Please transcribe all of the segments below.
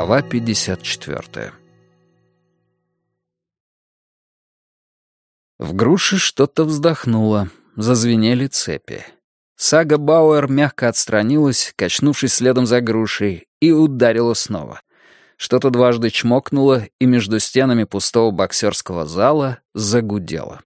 Глава 54. В груше что-то вздохнуло, зазвенели цепи. Сага Бауэр мягко отстранилась, качнувшись следом за грушей, и ударила снова. Что-то дважды чмокнуло, и между стенами пустого боксерского зала загудело.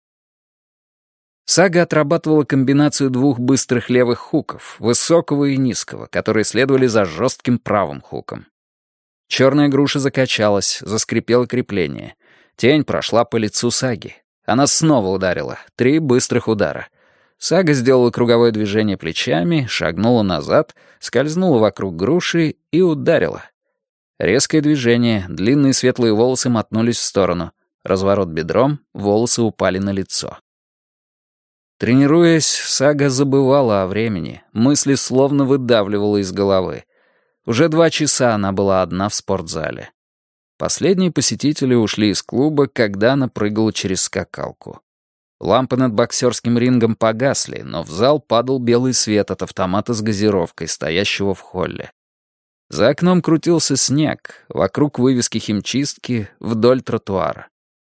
Сага отрабатывала комбинацию двух быстрых левых хуков, высокого и низкого, которые следовали за жестким правым хуком. Черная груша закачалась, заскрипело крепление. Тень прошла по лицу Саги. Она снова ударила. 3 быстрых удара. Сага сделала круговое движение плечами, шагнула назад, скользнула вокруг груши и ударила. Резкое движение, длинные светлые волосы мотнулись в сторону. Разворот бедром, волосы упали на лицо. Тренируясь, Сага забывала о времени, мысли словно выдавливала из головы. Уже 2 часа она была одна в спортзале. Последние посетители ушли из клуба, когда она прыгала через скакалку. Лампы над боксерским рингом погасли, но в зал падал белый свет от автомата с газировкой, стоящего в холле. За окном крутился снег, вокруг вывески химчистки, вдоль тротуара.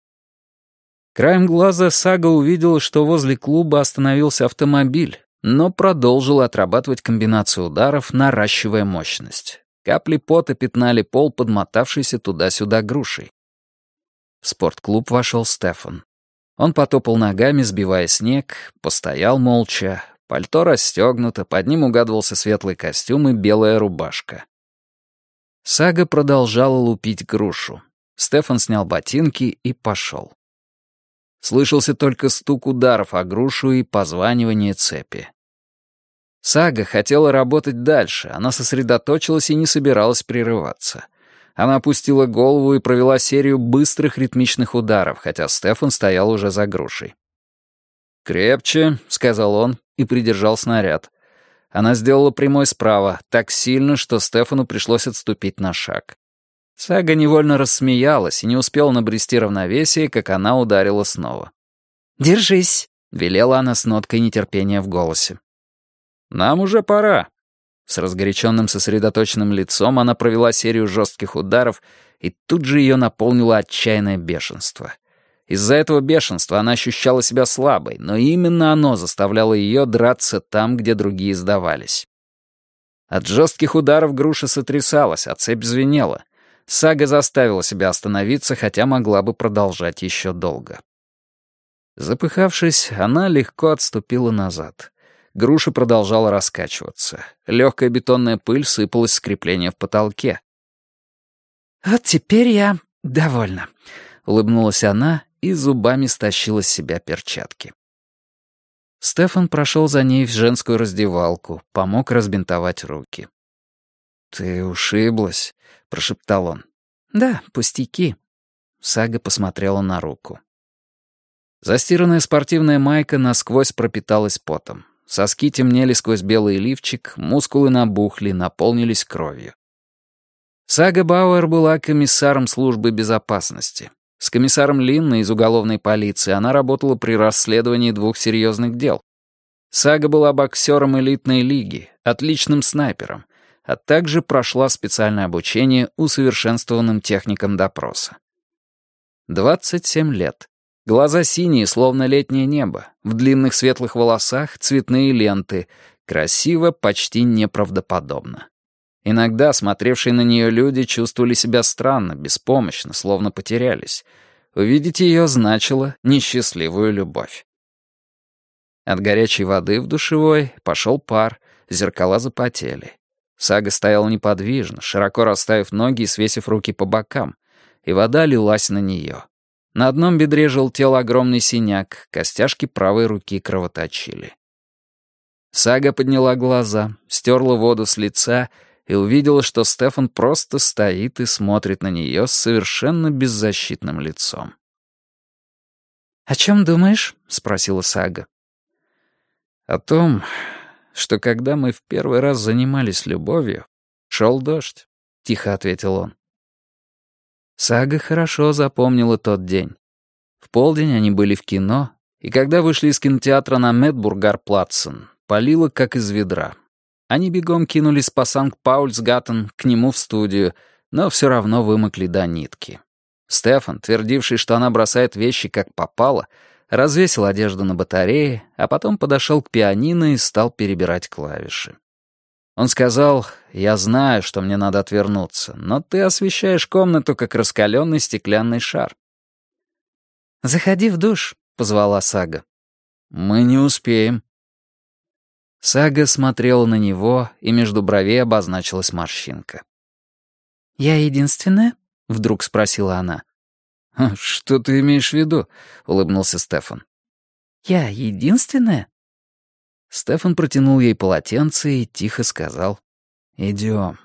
Краем глаза Сага увидела, что возле клуба остановился автомобиль, но продолжила отрабатывать комбинацию ударов, наращивая мощность. Капли пота пятнали пол, подмотавшийся туда-сюда грушей. В спортклуб вошел Стефан. Он потопал ногами, сбивая снег, постоял молча. Пальто расстегнуто, под ним угадывался светлый костюм и белая рубашка. Сага продолжала лупить грушу. Стефан снял ботинки и пошел. Слышался только стук ударов о грушу и позванивание цепи. Сага хотела работать дальше, она сосредоточилась и не собиралась прерываться. Она опустила голову и провела серию быстрых ритмичных ударов, хотя Стефан стоял уже за грушей. «Крепче», — сказал он и придержал снаряд. Она сделала прямой справа, так сильно, что Стефану пришлось отступить на шаг. Сага невольно рассмеялась и не успела набрести равновесие, как она ударила снова. «Держись», — велела она с ноткой нетерпения в голосе. «Нам уже пора». С разгоряченным сосредоточенным лицом она провела серию жестких ударов, и тут же ее наполнило отчаянное бешенство. Из-за этого бешенства она ощущала себя слабой, но именно оно заставляло ее драться там, где другие сдавались. От жестких ударов груша сотрясалась, а цепь звенела. Сага заставила себя остановиться, хотя могла бы продолжать еще долго. Запыхавшись, она легко отступила назад. Груша продолжала раскачиваться. Легкая бетонная пыль сыпалась с крепления в потолке. «Вот теперь я довольна», — улыбнулась она и зубами стащила с себя перчатки. Стефан прошел за ней в женскую раздевалку, помог разбинтовать руки. «Ты ушиблась», — прошептал он. «Да, пустяки». Сага посмотрела на руку. Застиранная спортивная майка насквозь пропиталась потом. Соски темнели сквозь белый лифчик, мускулы набухли, наполнились кровью. Сага Бауэр была комиссаром службы безопасности. С комиссаром Линна из уголовной полиции она работала при расследовании 2 серьезных дел. Сага была боксером элитной лиги, отличным снайпером, а также прошла специальное обучение усовершенствованным техникам допроса. 27 лет. Глаза синие, словно летнее небо, в длинных светлых волосах цветные ленты, красиво, почти неправдоподобно. Иногда смотревшие на нее люди чувствовали себя странно, беспомощно, словно потерялись. Увидеть ее значило несчастливую любовь. От горячей воды в душевой пошел пар, зеркала запотели. Сага стояла неподвижно, широко расставив ноги и свесив руки по бокам, и вода лилась на нее. На одном бедре желтел огромный синяк, костяшки правой руки кровоточили. Сага подняла глаза, стерла воду с лица и увидела, что Стефан просто стоит и смотрит на нее с совершенно беззащитным лицом. «О чем думаешь?» — спросила Сага. «О том, что когда мы в первый раз занимались любовью, шел дождь», — тихо ответил он. Сага хорошо запомнила тот день. В полдень они были в кино, и когда вышли из кинотеатра на Медбургар-Платцен, палило как из ведра. Они бегом кинулись по Санкт-Паульсгаттен к нему в студию, но все равно вымокли до нитки. Стефан, твердивший, что она бросает вещи как попало, развесил одежду на батарее, а потом подошел к пианино и стал перебирать клавиши. Он сказал: «Я знаю, что мне надо отвернуться, но ты освещаешь комнату, как раскаленный стеклянный шар». «Заходи в душ», — позвала Сага. «Мы не успеем». Сага смотрела на него, и между бровей обозначилась морщинка. «Я единственная?» — вдруг спросила она. «Что ты имеешь в виду?» — улыбнулся Стефан. «Я единственная?» Стефан протянул ей полотенце и тихо сказал: «Идем».